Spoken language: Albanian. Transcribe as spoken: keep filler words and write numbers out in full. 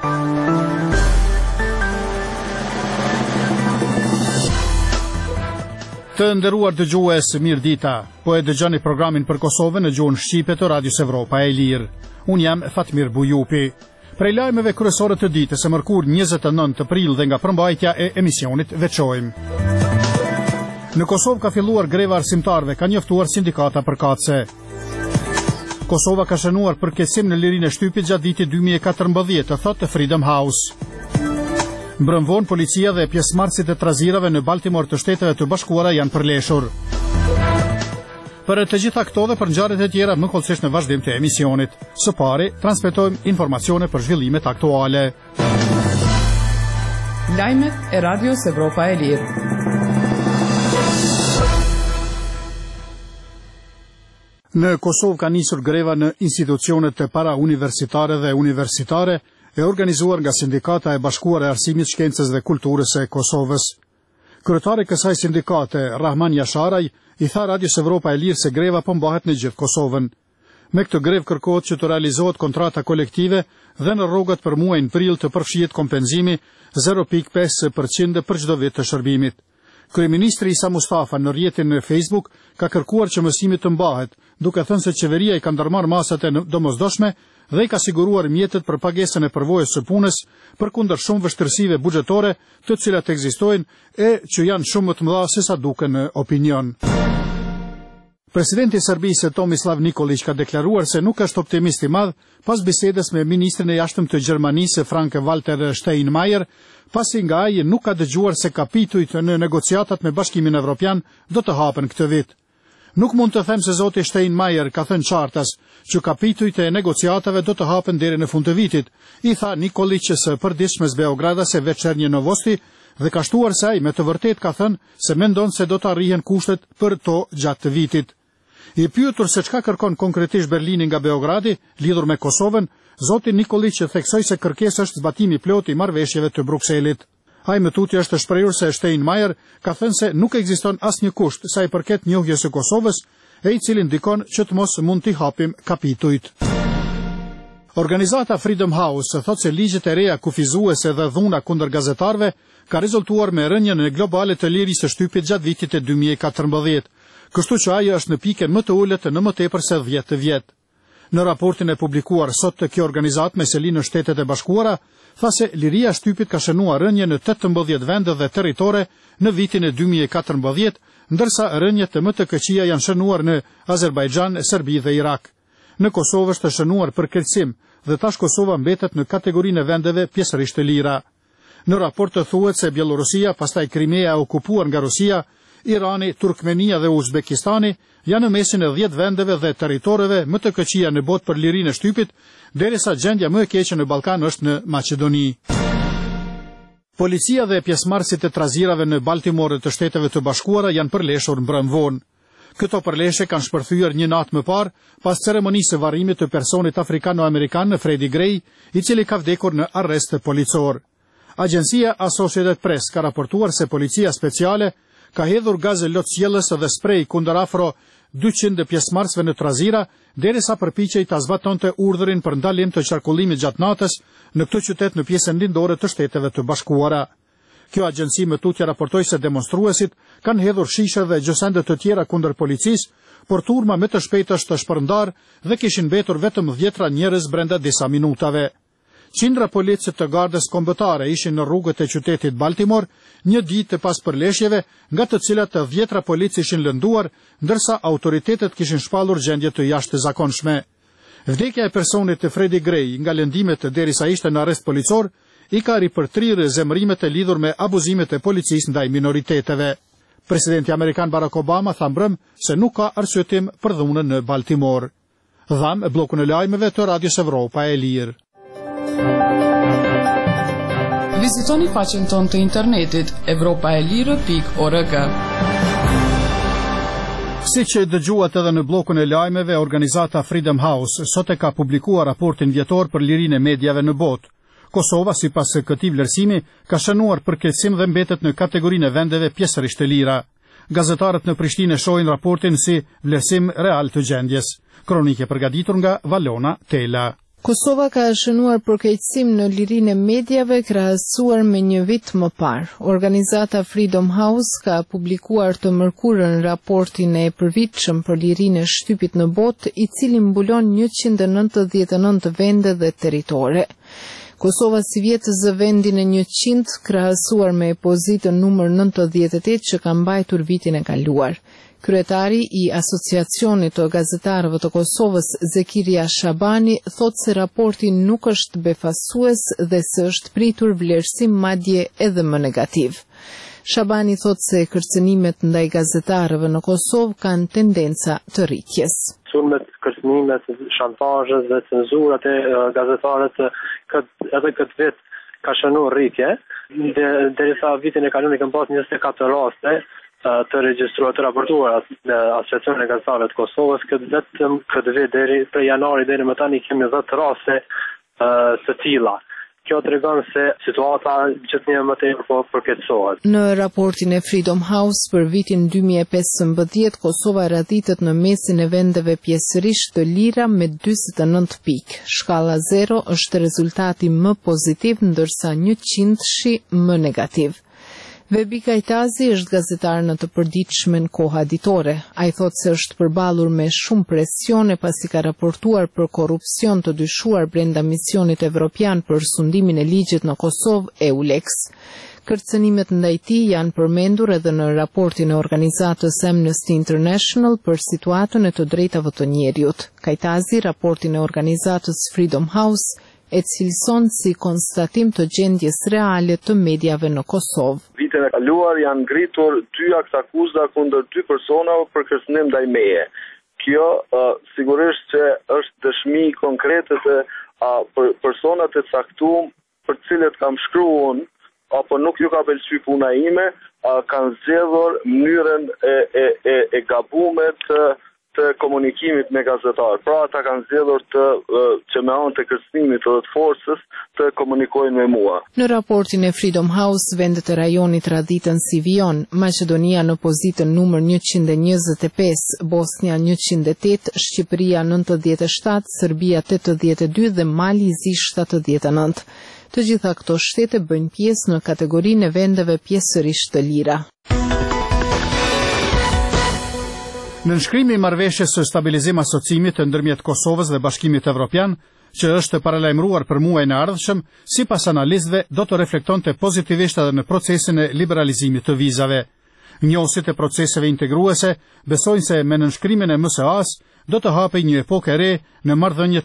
Të nderuar dëgjues, mirë dita. Po e dëgjoni programin për Kosovën në gjuhën shqipe të Radios Evropa e Lirë. Unë jam Fatmir Bujupi. Prej lajmeve kryesore të ditës së mërkur njëzet e nëntë prill dhe nga përmbajtja e emisionit veçojmë. Në Kosovë ka filluar greva arsimtarëve, ka njoftuar sindikata përkatëse. Kosova ka shënuar përkeqësim në lirinë e shtypit gjatë vitit dy mijë e katërmbëdhjetë, thotë Freedom House. Mbrëmvon policia dhe pjesëmarrësit e trazirave në Baltimore të Shteteve të Bashkuara janë përleshur. Për të gjitha këto dhe për ngjarjet e tjera më kollësisht në vazhdim të emisionit. Së pari, transmetojmë informacione për zhvillimet aktuale. Lajmet e Radios Evropa e Lirë. Në Kosovë ka nisur greva në institucionet të para universitare dhe universitare, e organizuar nga Sindikata e Bashkuar e Arsimit, Shkencës dhe Kulturës e Kosovës. Kryetari i kësaj sindikate, Rahman Jasharaj, i tha Radios Evropa e Lirë se greva po mbahet në gjithë Kosovën. Me këtë grevë kërkohet që të realizohet kontrata kolektive dhe në rrogat për muajin prill të përfshihet kompenzimi zero pikë pesë përqind për çdo vit të shërbimit. Kryeministri Isa Mustafa në rrjetin në Facebook ka kërkuar që mësimi të mbahet, duke thënë se qeveria i ka ndërmarrë masat e domosdoshme dhe i ka siguruar mjetet për pagesën e përvojës së punës përkundër shumë vështirësive buxhetore, të cilat ekzistojnë e që janë shumë më të mëdha se sa duken në opinion. Presidenti i Serbisë Tomislav Nikolić ka deklaruar se nuk është optimist i madh pas bisedës me ministrin e jashtëm të Gjermanisë Frank-Walter Steinmeier, pasi nga ai nuk ka dëgjuar se kapitujt në negociatat me Bashkimin Evropian do të hapen këtë vit. Nuk mund të them se zoti Steinmeier ka thënë qartas që kapitujt e negociatave do të hapen deri në fund të vitit, i tha Nikolić së përditshmes Beogradase Večernje Novosti, dhe ka shtuar se ai me të vërtet ka thënë se mendon se do të arrihen kushtet për to gjatë të vitit. I pyetur se çka kërkon konkretisht Berlini nga Beogradi lidhur me Kosovën, zoti Nikolić theksoi se kërkesa është zbatimi plot i marrëveshjeve të Brukselit. Ai më tutje është shprehur se Steinmeier ka thënë se nuk ekziston asnjë kusht sa i përket njohjes së Kosovës, e i cili ndikon që të mos mund t'i hapim kapitujt. Organizata Freedom House thotë se ligjet e reja kufizuese dhe dhuna kundër gazetarëve ka rezultuar me rënien e globale të lirisë së shtypit gjatë vitit të dy mijë e katërmbëdhjetë, kështu që ajo është në pikën më të ulët në më tepër se dhjetë vjet. Në raportin e publikuar sot të kjo organizatë me selinë në Shtetet e Bashkuara, tha se liria e shtypit ka shënuar rënje në tetëmbëdhjetë vende dhe territore në vitin e dy mijë e katërmbëdhjetë, ndërsa rënjet të më të këqija janë shënuar në Azerbajxhan, Serbi dhe Irak. Në Kosovë është shënuar përkeqësim dhe tash Kosova mbetet në kategorinë e vendeve pjesërisht të lira. Në raport të thuhet se Bielorusia, pastaj Krimea e okupuar nga Rusia, Irani, Turkmenia dhe Uzbekistani janë në mesin e dhjetë vendeve dhe territoreve më të këqija në botë për lirinë e shtypit, derisa gjendja më e keqe në Ballkan është në Maqedoni. Policia dhe pjesëmarrësit e trazirave në Baltimore të Shteteve të Bashkuara janë përleshur mbrëmvon. Këto përleshje kanë shpërthyer një natë më parë pas ceremonisë së varrimit të personit afrikano-amerikan në Freddie Gray, i cili ka vdekur në arrest policor. Agjencia Associated Press ka raportuar se policia speciale ka hedhur gazë lotësjellës dhe sprej kundër afro dyqind pjesëmarrësve në trazira, derisa përpiqej ta zbatonte urdhrin për ndalim të qarkullimit gjatë natës në këtë qytet në pjesën lindore të Shteteve të Bashkuara. Kjo agjenci më tutje raportoi se demonstruesit kanë hedhur shishe dhe gjësende të tjera kundër policisë, por turma me të shpejtë është shpërndar dhe kishin mbetur vetëm dhjetra njerëz brenda disa minutave. Qindra policë të gardës kombëtare ishin në rrugët e qytetit Baltimore një ditë pas përleshjeve, nga të cilat të dhjetra policë ishin lënduar, ndërsa autoritetet kishin shpallur gjendje të jashtëzakonshme. Vdekja e personit të Freddie Gray nga lëndimet derisa ishte në arrest policor i ka ripërtrirë zemërimet e lidhur me abuzimet e policisë ndaj minoriteteve. Presidenti Amerikan Barack Obama tha mbrëm se nuk ka arsyetim për dhunën në Baltimore. Dham bllokun e lajmeve të Radios Evropa e Lirë. Vizitoni faqen tonë të internetit evropaelire pikë org. Si që dëgjuat edhe në bllokun e lajmeve, organizata Freedom House sot e ka publikuar raportin vjetor për lirinë e medjave në botë. Kosova, sipas këtij vlerësimi, ka shënuar përkeqësim dhe mbetet në kategorinë e vendeve pjesërisht të lira. Gazetarët në Prishtinë shohin raportin si vlerësim real të gjendjes. Kronike përgatitur nga Valona Tela. Kosova ka shënuar përkeqësim në lirinë e mediave krahasuar me një vit më parë. Organizata Freedom House ka publikuar të mërkurën raportin e përvitshëm për lirinë e shtypit në botë, i cili mbulon njëqind e nëntëdhjetë e nëntë vende dhe territore. Kosova si vjetë zë vendin e njëqind, krahasuar me pozitën numër nëntëdhjetë e tetë që ka mbajtur vitin e kaluar. Kryetari i Asociacionit të Gazetarëve të Kosovës, Zekiria Shabani, thot se raporti nuk është befasues dhe se është pritur vlerësim madje edhe më negativ. Shabani thot se kërcënimet ndaj gazetarëve në Kosovë kanë tendenca të rritjes. Sulmet, kërcënimet, shantazhet dhe cenzurat e uh, gazetarëve edhe këtë vit ka shënuar rritje. Derisa vitin e kaluar kanë pas njëzet e katër raste uh, të regjistruar të raportuara në Asociacionin e Gazetarëve të Kosovës, këtë vetëm këtë vit deri prej janari deri më tani kemi dhjetë raste uh, të tilla. Kjo tregon se situata gjithnjë më tepër po përkeqësohet. Në raportin e Freedom House për vitin dy mijë e pesëmbëdhjetë, Kosova radhitet në mesin e vendeve pjesërisht të lira me njëzet e nëntë pikë. Shkalla zero është rezultati më pozitiv, ndërsa njëqind-shi më negativ. Vebi Kajtazi është gazetar në të përditshmen koha ditore. Ai thot se është përballur me shumë presione pasi ka raportuar për korrupsion të dyshuar brenda misionit evropian për sundimin e ligjit në Kosovë, EULEX. Kërcënimet ndaj tij janë përmendur edhe në raportin e organizatës Amnesty International për situatën e të drejtave të njerëzit. Kajtazi raportin e organizatës Freedom House e cilëson si konstatim të gjendjes reale të mediave në Kosovë. Vitin e kaluar janë ngritur dy aktakuza kundër dy personave për kërcënim ndaj meje. Kjo uh, sigurisht që është dëshmi konkrete se uh, për personat e caktuar për cilët kam shkruar apo nuk ju ka pëlqyer puna ime, uh, kanë zgjedhur mënyrën e, e, e, e gabuar të të komunikimit me gazetar. Pra ata kanë zgjedhur të që me anë të kërcënimit të forcës të komunikojnë me mua. Në raportin e Freedom House, vendet e rajonit radhiten si vijon: Maqedonia në pozitën numër njëqind e njëzet e pesë, Bosnia njëqind e tetë, Shqipëria nëntëdhjetë e shtatë, Serbia tetëdhjetë e dy dhe Mali Zi shtatëdhjetë e nëntë. Të gjitha këto shtete bëjnë pjesë në kategorinë e vendeve pjesërisht të lira. Në nënshkrimi i marrëveshjes së stabilizim asociimit të ndërmjet Kosovës dhe Bashkimit Evropian, që është paralajmëruar për muajin e ardhshëm, sipas analistëve do të reflektonte pozitivisht edhe në procesin e liberalizimit të vizave. Njohësit e proceseve integruese besojnë se me nënshkrimin e M S A-s do të hapej një epokë e re në marrëdhëniet